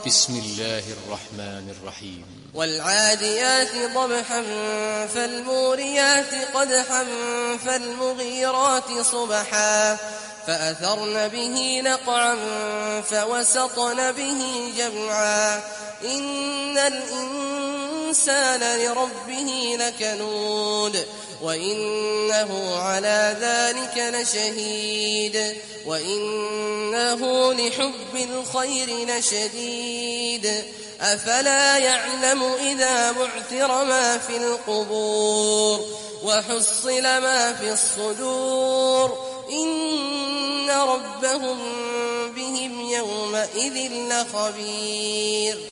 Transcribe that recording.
بسم الله الرحمن الرحيم والعاديات ضبحا فالموريات قدحا فالمغيرات صبحا فأثرن به نقعا فوسطن به جمعا إن الإنسان لربه لكنود وإنه على ذلك لشهيد وإنه لحب الخير لشديد أفلا يعلم إذا بعثر ما في القبور وحصل ما في الصدور إن ربهم بهم يومئذ لخبير.